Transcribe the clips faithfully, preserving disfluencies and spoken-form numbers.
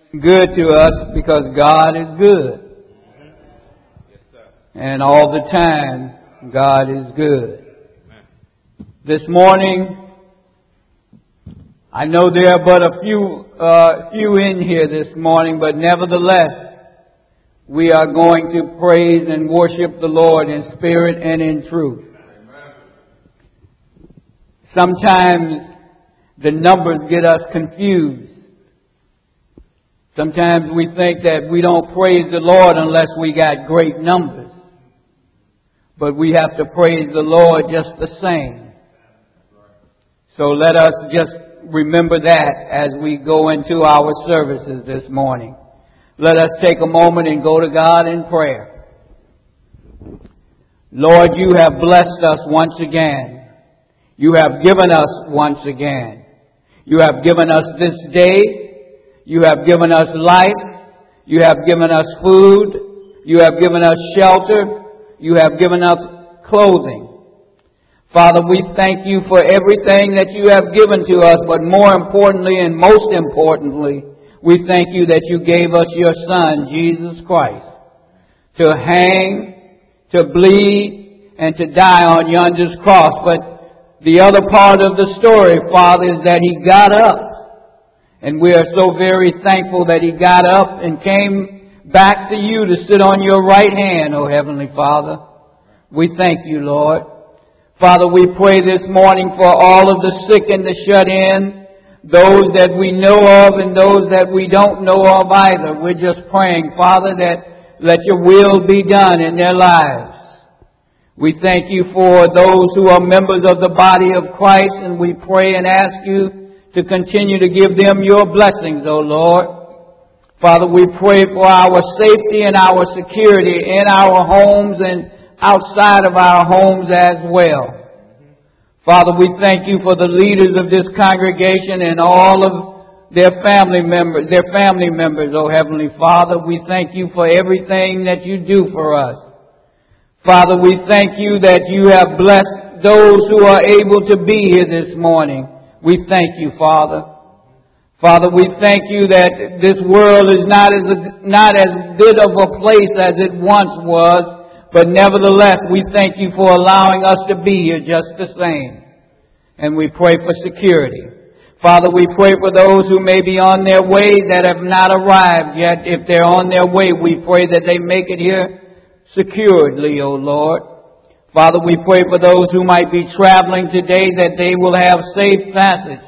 good to us because God is good. And all the time, God is good. This morning, I know there are but a few, uh, few in here this morning, but nevertheless, we are going to praise and worship the Lord in spirit and in truth. Sometimes the numbers get us confused. Sometimes we think that we don't praise the Lord unless we got great numbers. But we have to praise the Lord just the same. So let us just remember that as we go into our services this morning. Let us take a moment and go to God in prayer. Lord, you have blessed us once again. You have given us once again. You have given us this day. You have given us life. You have given us food. You have given us shelter. You have given us clothing. Father, we thank you for everything that you have given to us, but more importantly and most importantly, we thank you that you gave us your Son, Jesus Christ, to hang, to bleed, and to die on yonder's cross. But the other part of the story, Father, is that he got up. And we are so very thankful that he got up and came back to you to sit on your right hand, O Heavenly Father. We thank you, Lord. Father, we pray this morning for all of the sick and the shut in, those that we know of and those that we don't know of either. We're just praying, Father, that let your will be done in their lives. We thank you for those who are members of the body of Christ, and we pray and ask you to continue to give them your blessings, O Lord. Father, we pray for our safety and our security in our homes and outside of our homes as well. Father, we thank you for the leaders of this congregation and all of their family members, their family members, O Heavenly Father. We thank you for everything that you do for us. Father, we thank you that you have blessed those who are able to be here this morning. We thank you, Father. Father, we thank you that this world is not as a, not as good of a place as it once was, but nevertheless, we thank you for allowing us to be here just the same. And we pray for security. Father, we pray for those who may be on their way that have not arrived yet. If they're on their way, we pray that they make it here securely, O Lord. Father, we pray for those who might be traveling today that they will have safe passage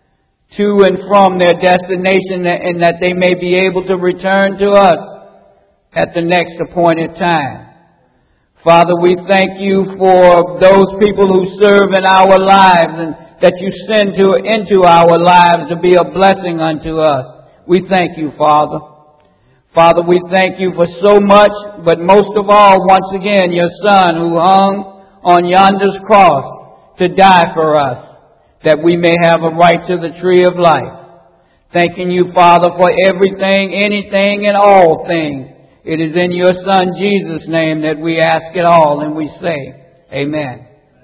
to and from their destination and that they may be able to return to us at the next appointed time. Father, we thank you for those people who serve in our lives and that you send to, into our lives to be a blessing unto us. We thank you, Father. Father, we thank you for so much, but most of all, once again, your Son who hung on yonder's cross to die for us, that we may have a right to the tree of life. Thanking you, Father, for everything, anything, and all things. It is in your Son, Jesus' name, that we ask it all, and we say, Amen.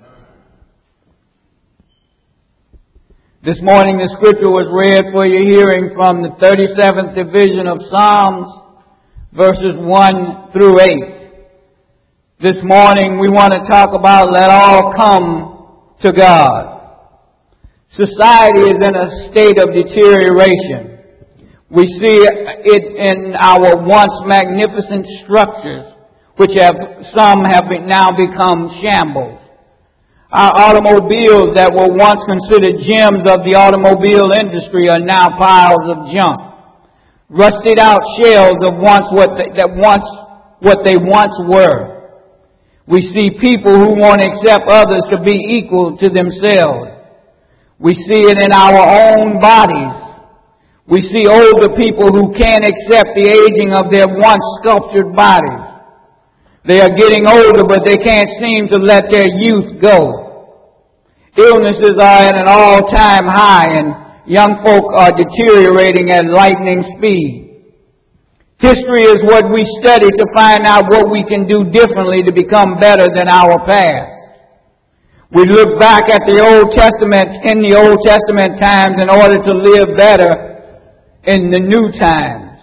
This morning the scripture was read for your hearing from the thirty-seventh division of Psalms, verses one through eight. This morning we want to talk about let all come to God. Society is in a state of deterioration. We see it in our once magnificent structures, which have some have been, now become shambles. Our automobiles that were once considered gems of the automobile industry are now piles of junk. Rusted out shells of once what they, that once what they once were. We see people who won't accept others to be equal to themselves. We see it in our own bodies. We see older people who can't accept the aging of their once sculptured bodies. They are getting older, but they can't seem to let their youth go. Illnesses are at an all-time high, and young folk are deteriorating at lightning speed. History is what we study to find out what we can do differently to become better than our past. We look back at the Old Testament, in the Old Testament times, in order to live better in the new time.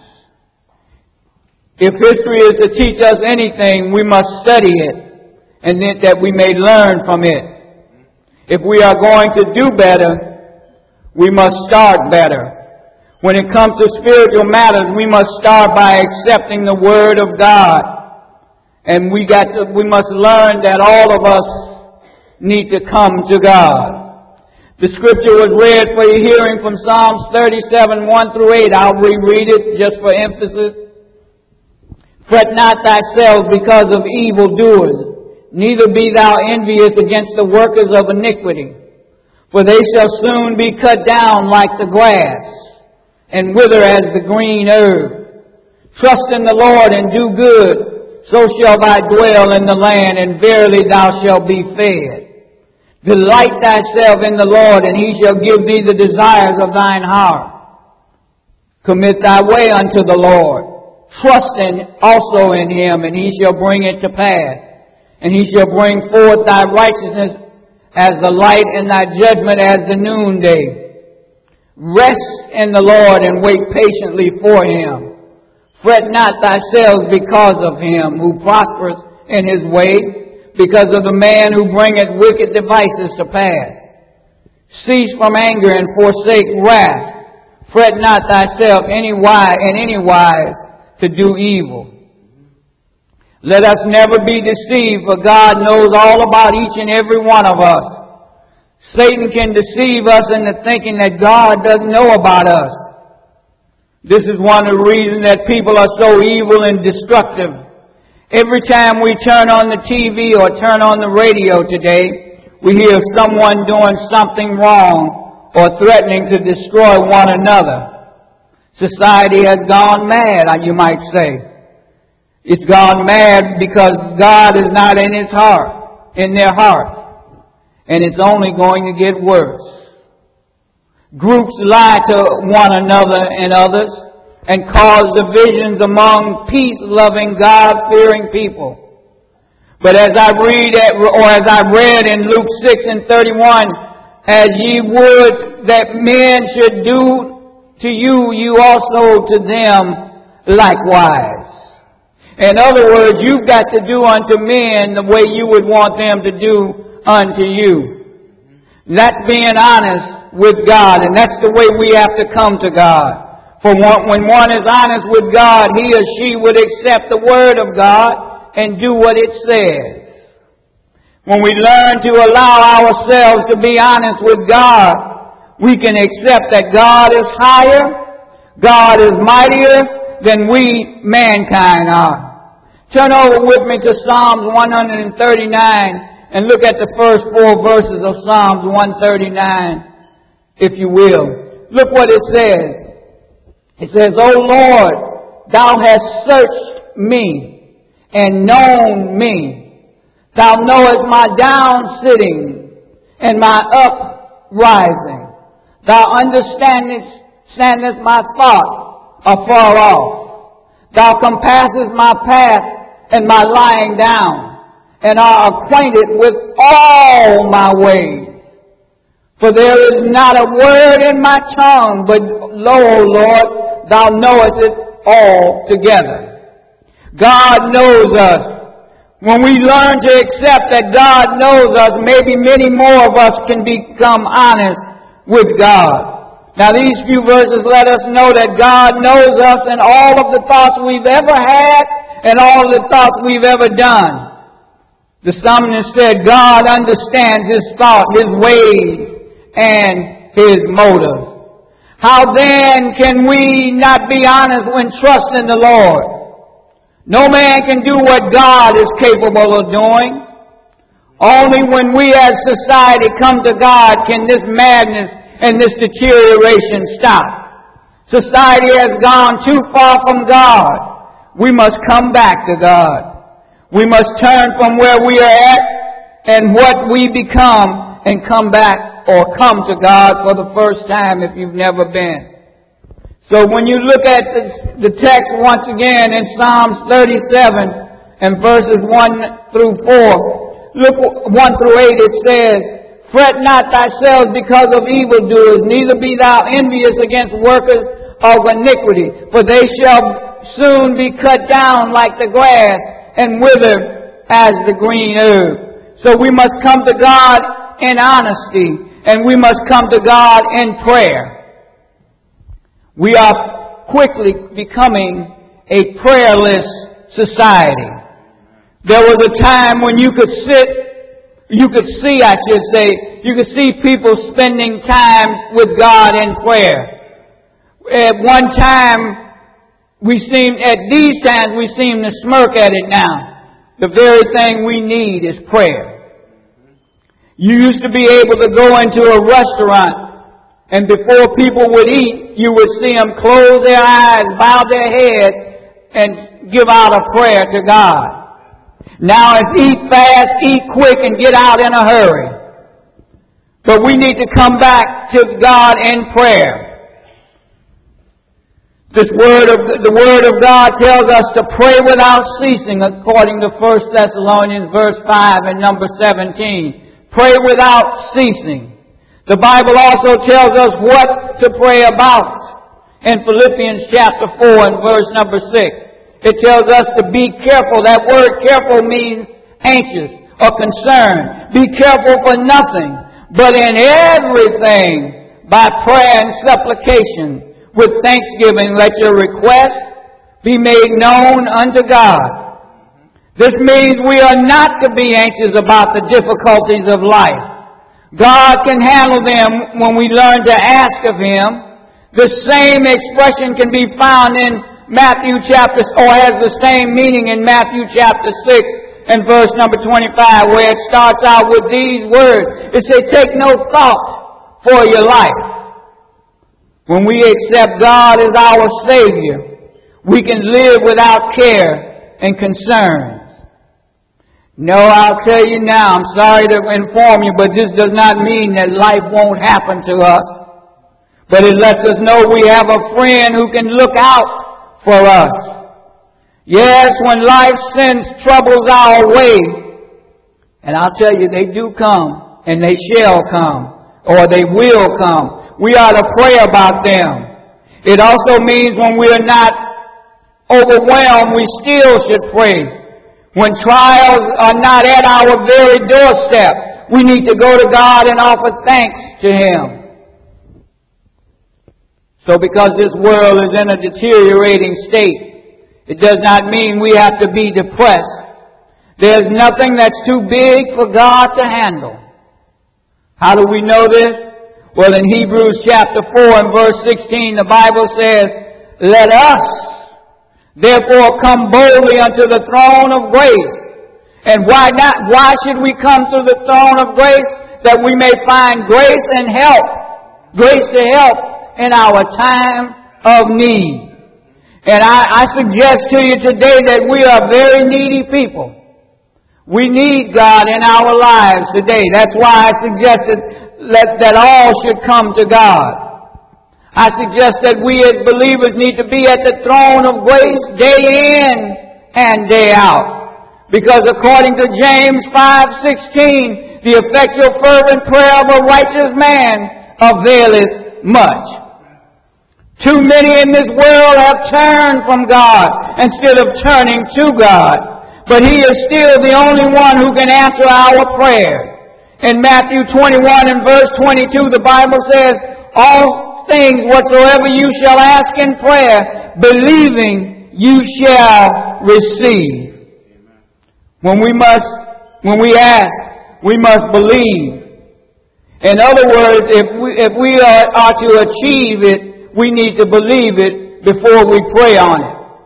If history is to teach us anything, we must study it, and then that we may learn from it. If we are going to do better, we must start better. When it comes to spiritual matters, we must start by accepting the Word of God. And we got to, we must learn that all of us need to come to God. The scripture was read for your hearing from Psalms thirty-seven, one through eight. I'll reread it just for emphasis. Fret not thyself because of evildoers, neither be thou envious against the workers of iniquity. For they shall soon be cut down like the grass, and wither as the green herb. Trust in the Lord and do good, so shall thou dwell in the land, and verily thou shalt be fed. Delight thyself in the Lord, and He shall give thee the desires of thine heart. Commit thy way unto the Lord. Trust in, also in Him, and He shall bring it to pass. And He shall bring forth thy righteousness as the light, and thy judgment as the noonday. Rest in the Lord and wait patiently for Him. Fret not thyself because of him who prospereth in his way, because of the man who bringeth wicked devices to pass. Cease from anger and forsake wrath. Fret not thyself any wise in any wise to do evil. Let us never be deceived, for God knows all about each and every one of us. Satan can deceive us into thinking that God doesn't know about us. This is one of the reasons that people are so evil and destructive. Every time we turn on the T V or turn on the radio today, we hear someone doing something wrong or threatening to destroy one another. Society has gone mad, you might say. It's gone mad because God is not in His heart, in their hearts. And it's only going to get worse. Groups lie to one another and others and cause divisions among peace-loving, God-fearing people. But as I read, at, or as I read in Luke six and thirty-one, as ye would that men should do to you, you also to them likewise. In other words, you've got to do unto men the way you would want them to do unto you. That's being honest with God, and that's the way we have to come to God. For when one is honest with God, he or she would accept the Word of God and do what it says. When we learn to allow ourselves to be honest with God, we can accept that God is higher, God is mightier than we, mankind, are. Turn over with me to Psalms one thirty-nine and look at the first four verses of Psalms one thirty-nine. If you will. Look what it says. It says, O Lord, thou hast searched me and known me. Thou knowest my down sitting and my up rising. Thou understandest standest my thought afar off. Thou compassest my path and my lying down, and art acquainted with all my ways. For there is not a word in my tongue, but lo, O Lord, thou knowest it all together. God knows us. When we learn to accept that God knows us, maybe many more of us can become honest with God. Now these few verses let us know that God knows us and all of the thoughts we've ever had and all of the thoughts we've ever done. The psalmist said God understands his thought, his ways, and his motives. How then can we not be honest when trusting the Lord? No man can do what God is capable of doing. Only when we as society come to God can this madness and this deterioration stop. Society has gone too far from God. We must come back to God. We must turn from where we are at and what we become and come back or come to God for the first time if you've never been. So when you look at the, the text once again in Psalms thirty-seven and verses one through four, look one through eight, it says, Fret not thyself because of evildoers, neither be thou envious against workers of iniquity, for they shall soon be cut down like the grass and wither as the green herb. So we must come to God in honesty, and we must come to God in prayer. We are quickly becoming a prayerless society. There was a time when you could sit, you could see, I should say, you could see people spending time with God in prayer. At one time, we seem, at these times, we seem to smirk at it now. The very thing we need is prayer. You used to be able to go into a restaurant, and before people would eat, you would see them close their eyes, bow their head, and give out a prayer to God. Now it's eat fast, eat quick, and get out in a hurry. But we need to come back to God in prayer. This word of the Word of God tells us to pray without ceasing, according to First Thessalonians verse five and number seventeen. Pray without ceasing. The Bible also tells us what to pray about. In Philippians chapter four and verse number six, it tells us to be careful. That word careful means anxious or concerned. Be careful for nothing, but in everything, by prayer and supplication, with thanksgiving, let your requests be made known unto God. This means we are not to be anxious about the difficulties of life. God can handle them when we learn to ask of Him. The same expression can be found in Matthew chapter, or has the same meaning in Matthew chapter six and verse number twenty-five, where it starts out with these words. It says, take no thought for your life. When we accept God as our Savior, we can live without care and concerns. No, I'll tell you now, I'm sorry to inform you, but this does not mean that life won't happen to us. But it lets us know we have a friend who can look out for us. Yes, when life sends troubles our way, and I'll tell you, they do come, and they shall come, or they will come. We ought to pray about them. It also means when we are not overwhelmed, we still should pray. When trials are not at our very doorstep, we need to go to God and offer thanks to Him. So because this world is in a deteriorating state, it does not mean we have to be depressed. There's nothing that's too big for God to handle. How do we know this? Well, in Hebrews chapter four and verse sixteen, the Bible says, let us therefore come boldly unto the throne of grace. And why not? Why should we come to the throne of grace? That we may find grace and help. Grace to help in our time of need. And I, I suggest to you today that we are very needy people. We need God in our lives today. That's why I suggested that, that all should come to God. I suggest that we as believers need to be at the throne of grace day in and day out. Because according to James five sixteen, the effectual fervent prayer of a righteous man availeth much. Too many in this world have turned from God instead of turning to God. But He is still the only one who can answer our prayers. In Matthew twenty-one and verse twenty-two, the Bible says, all things whatsoever you shall ask in prayer, believing you shall receive. When we must, when we ask, we must believe. In other words, if we, if we are, are to achieve it, we need to believe it before we pray on it.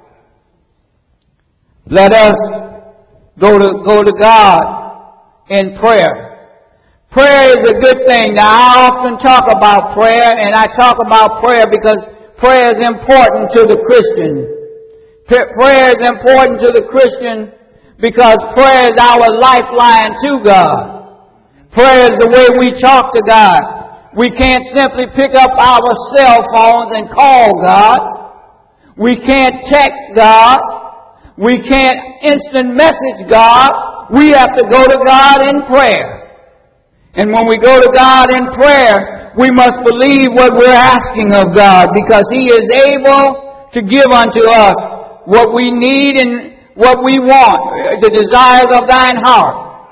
Let us go to, go to God in prayer. Prayer is a good thing. Now, I often talk about prayer, and I talk about prayer because prayer is important to the Christian. Prayer is important to the Christian because prayer is our lifeline to God. Prayer is the way we talk to God. We can't simply pick up our cell phones and call God. We can't text God. We can't instant message God. We have to go to God in prayer. And when we go to God in prayer, we must believe what we're asking of God, because He is able to give unto us what we need and what we want, the desires of thine heart.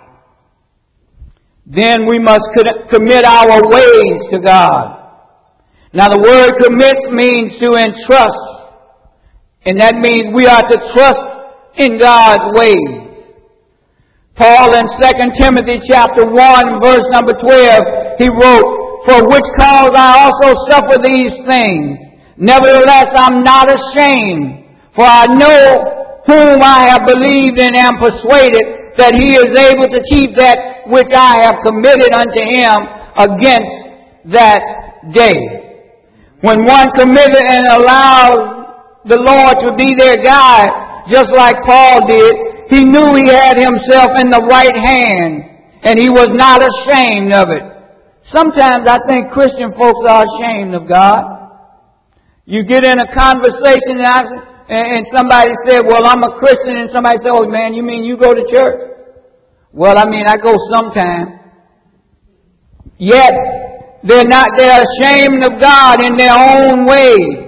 Then we must commit our ways to God. Now the word commit means to entrust. And that means we are to trust in God's ways. Paul in Second Timothy chapter one verse number twelve, he wrote, "For which cause I also suffer these things. Nevertheless I'm not ashamed, for I know whom I have believed and am persuaded that he is able to keep that which I have committed unto him against that day." When one committed and allowed the Lord to be their guide, just like Paul did, he knew he had himself in the right hands, and he was not ashamed of it. Sometimes I think Christian folks are ashamed of God. You get in a conversation and, I, and somebody said, "Well, I'm a Christian," and somebody said, "Oh man, you mean you go to church?" "Well, I mean, I go sometime." Yet, they're not, they're ashamed of God in their own ways.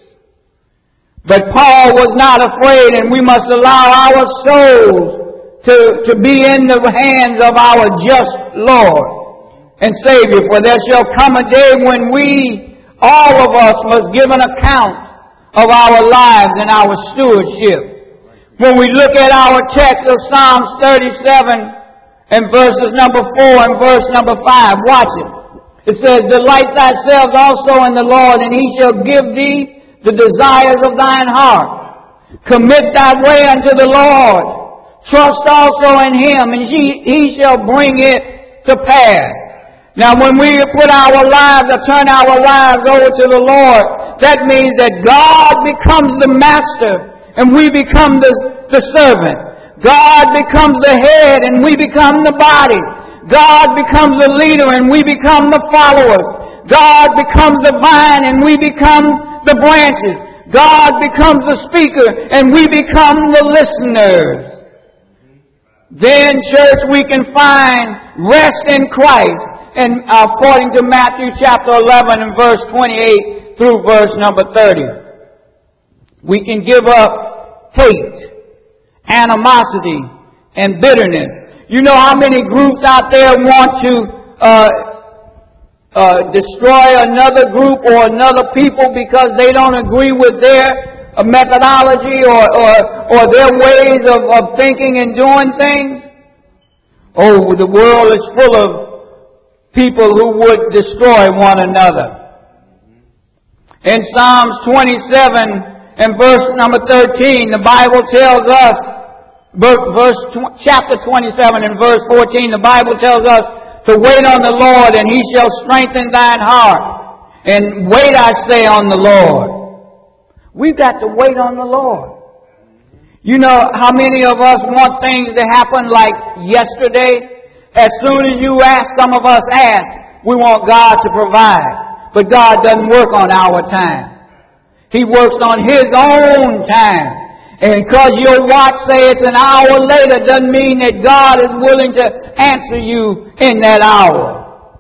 But Paul was not afraid, and we must allow our souls to, to be in the hands of our just Lord and Savior. For there shall come a day when we, all of us, must give an account of our lives and our stewardship. When we look at our text of Psalms thirty-seven and verses number four and verse number five, watch it. It says, "Delight thyself also in the Lord, and he shall give thee the desires of thine heart. Commit thy way unto the Lord. Trust also in him, and he, he shall bring it to pass." Now when we put our lives or turn our lives over to the Lord, that means that God becomes the master and we become the, the servant. God becomes the head and we become the body. God becomes the leader and we become the followers. God becomes the vine and we become the branches. God becomes the speaker and we become the listeners. Then, church, we can find rest in Christ. And according to Matthew chapter eleven and verse twenty-eight through verse number thirty. We can give up hate, animosity, and bitterness. You know how many groups out there want to uh, uh, destroy another group or another people because they don't agree with their uh, methodology or, or, or their ways of, of thinking and doing things? Oh, the world is full of people who would destroy one another. In Psalms twenty-seven and verse number thirteen, the Bible tells us, verse chapter twenty-seven and verse fourteen, the Bible tells us to wait on the Lord, and he shall strengthen thine heart. And wait, I say, on the Lord. We've got to wait on the Lord. You know how many of us want things to happen like yesterday? As soon as you ask, some of us ask, we want God to provide. But God doesn't work on our time. He works on his own time. And because your watch says it's an hour later doesn't mean that God is willing to answer you in that hour.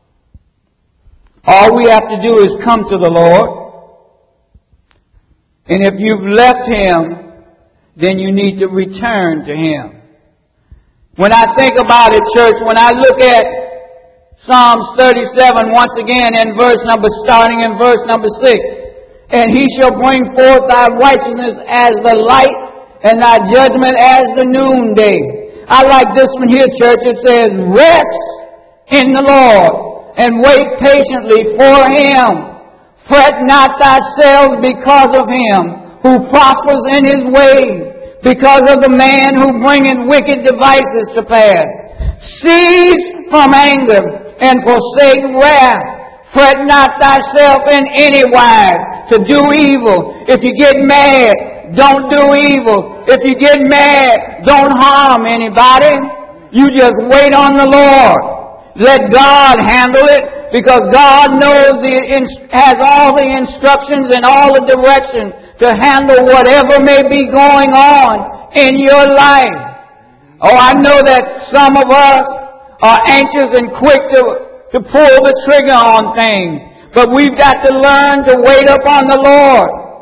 All we have to do is come to the Lord. And if you've left him, then you need to return to him. When I think about it, church, when I look at Psalms thirty-seven, once again, in verse number, starting in verse number six, "And he shall bring forth thy righteousness as the light, and thy judgment as the noonday." I like this one here, church. It says, "Rest in the Lord, and wait patiently for him. Fret not thyself because of him who prospers in his way, because of the man who bringeth wicked devices to pass. Cease from anger and forsake wrath. Fret not thyself in any wise to do evil. If you get mad, don't do evil. If you get mad, don't harm anybody. You just wait on the Lord. Let God handle it, because God knows the has all the instructions and all the direction to handle whatever may be going on in your life. Oh, I know that some of us are anxious and quick to, to pull the trigger on things, but we've got to learn to wait upon the Lord.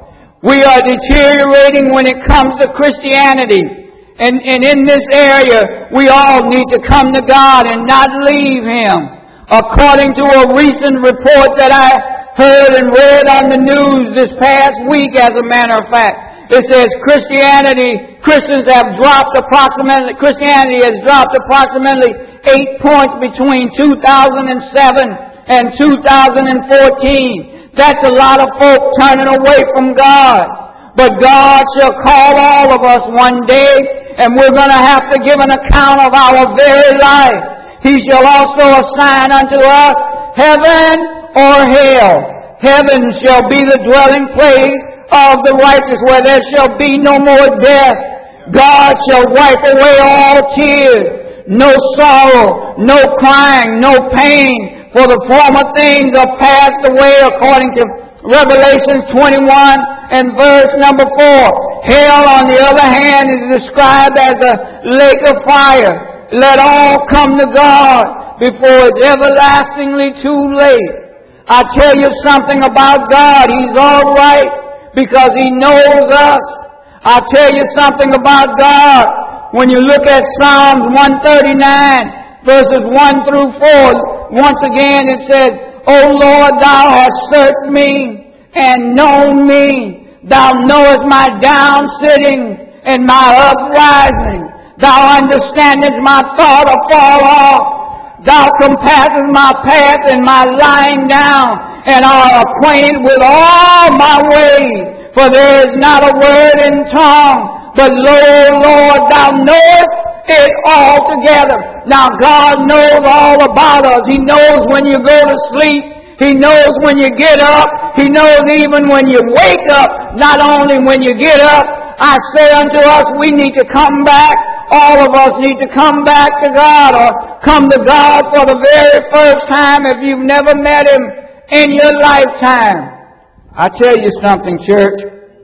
We are deteriorating when it comes to Christianity. And, and in this area, we all need to come to God and not leave Him. According to a recent report that I heard and read on the news this past week, as a matter of fact, it says Christianity, Christians have dropped approximately, Christianity has dropped approximately eight points between two thousand seven and two thousand fourteen. That's a lot of folk turning away from God. But God shall call all of us one day, and we're going to have to give an account of our very life. He shall also assign unto us heaven or hell. Heaven shall be the dwelling place of the righteous, where there shall be no more death. God shall wipe away all tears, no sorrow, no crying, no pain, for the former things are passed away, according to Revelation twenty-one and verse number four. Hell, on the other hand, is described as a lake of fire. Let all come to God before it's everlastingly too late. I tell you something about God. He's all right because He knows us. I tell you something about God. When you look at Psalms one thirty-nine, verses one through four, once again it says, O Lord, Thou hast searched me and known me. Thou knowest my down sittings and my uprising. Thou understandest my thought afar off. Thou compassest my path and my lying down, and art acquainted with all my ways. For there is not a word in tongue, but lo, Lord, Thou knowest it all together. Now God knows all about us. He knows when you go to sleep. He knows when you get up. He knows even when you wake up. Not only when you get up. I say unto us, we need to come back. All of us need to come back to God, or come to God for the very first time if you've never met Him in your lifetime. I tell you something, church.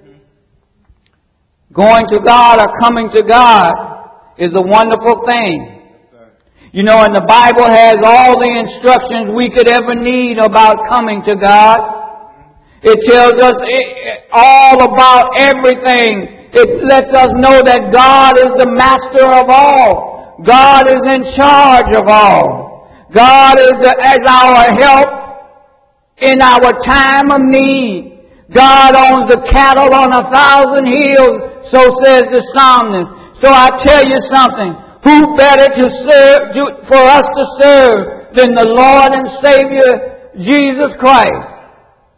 Going to God or coming to God is a wonderful thing. You know, and the Bible has all the instructions we could ever need about coming to God. It tells us all about everything. It lets us know that God is the master of all. God is in charge of all. God is, the, is our help in our time of need. God owns the cattle on a thousand hills, so says the psalmist. So I tell you something. Who better to serve, to, for us to serve than the Lord and Savior Jesus Christ?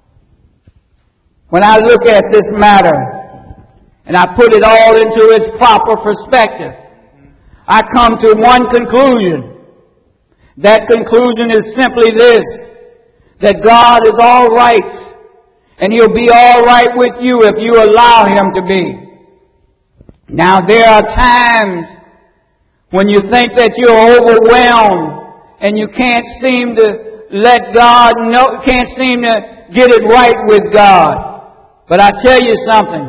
When I look at this matter and I put it all into its proper perspective, I come to one conclusion. That conclusion is simply this: that God is all right, and He'll be all right with you if you allow Him to be. Now, there are times when you think that you're overwhelmed and you can't seem to let God know, can't seem to get it right with God. But I tell you something.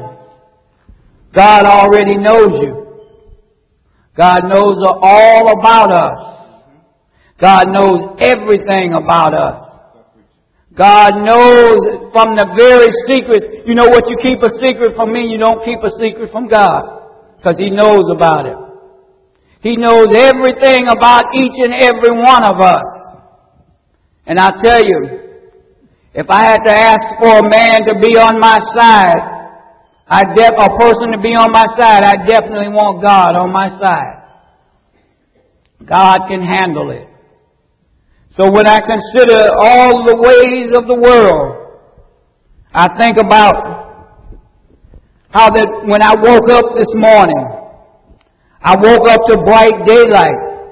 God already knows you. God knows all about us. God knows everything about us. God knows from the very secret. You know what? You keep a secret from me, you don't keep a secret from God, because He knows about it. He knows everything about each and every one of us. And I tell you, if I had to ask for a man to be on my side, I def- a person to be on my side, I definitely want God on my side. God can handle it. So when I consider all the ways of the world, I think about how that when I woke up this morning, I woke up to bright daylight.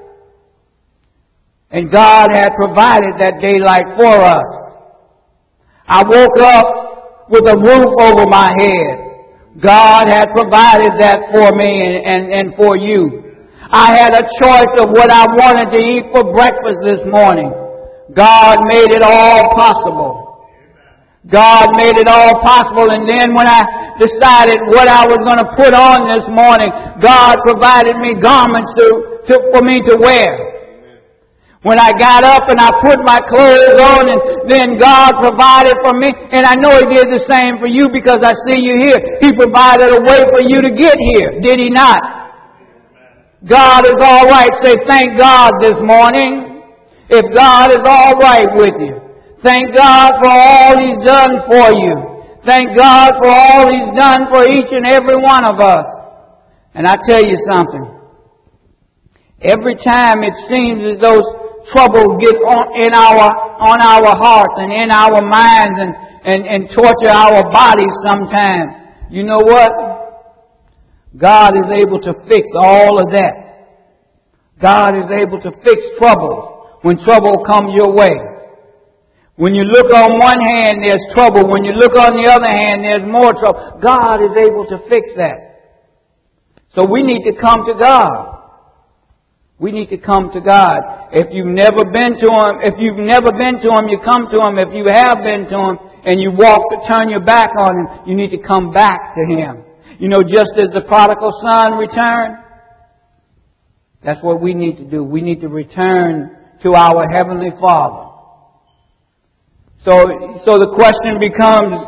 And God had provided that daylight for us. I woke up with a roof over my head. God had provided that for me and, and, and for you. I had a choice of what I wanted to eat for breakfast this morning. God made it all possible. God made it all possible. And then when I decided what I was going to put on this morning, God provided me garments to, to, for me to wear. When I got up and I put my clothes on, and then God provided for me. And I know He did the same for you because I see you here. He provided a way for you to get here. Did He not? God is all right. Say, thank God this morning. If God is all right with you. Thank God for all He's done for you. Thank God for all He's done for each and every one of us. And I tell you something. Every time it seems as though trouble get on in our on our hearts and in our minds and, and, and torture our bodies sometimes, you know what? God is able to fix all of that. God is able to fix trouble when trouble comes your way. When you look on one hand, there's trouble. When you look on the other hand, there's more trouble. God is able to fix that. So we need to come to God. We need to come to God. If you've never been to Him, if you've never been to Him, you come to Him. If you have been to Him and you walk to turn your back on Him, you need to come back to Him. You know, just as the prodigal son returned, that's what we need to do. We need to return to our Heavenly Father. So, so the question becomes,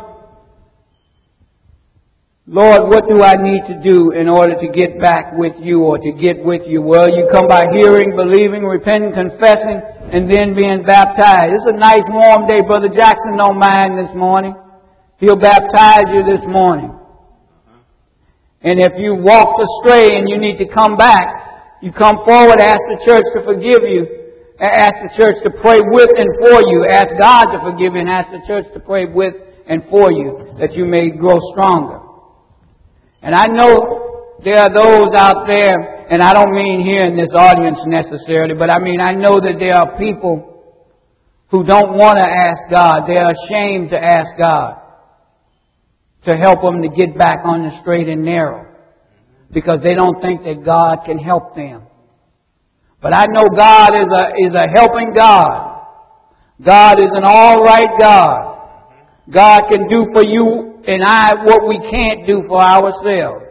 Lord, what do I need to do in order to get back with you or to get with you? Well, you come by hearing, believing, repenting, confessing, and then being baptized. It's a nice warm day. Brother Jackson don't mind this morning. He'll baptize you this morning. And if you walked astray and you need to come back, you come forward, ask the church to forgive you. Ask the church to pray with and for you. Ask God to forgive you and ask the church to pray with and for you that you may grow stronger. And I know there are those out there, and I don't mean here in this audience necessarily, but I mean I know that there are people who don't want to ask God. They're ashamed to ask God to help them to get back on the straight and narrow because they don't think that God can help them. But I know God is a, is a helping God. God is an all right God. God can do for you and I what we can't do for ourselves.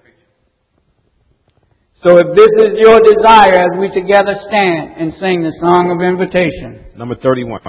So if this is your desire, as we together stand and sing the song of invitation. Number thirty-one.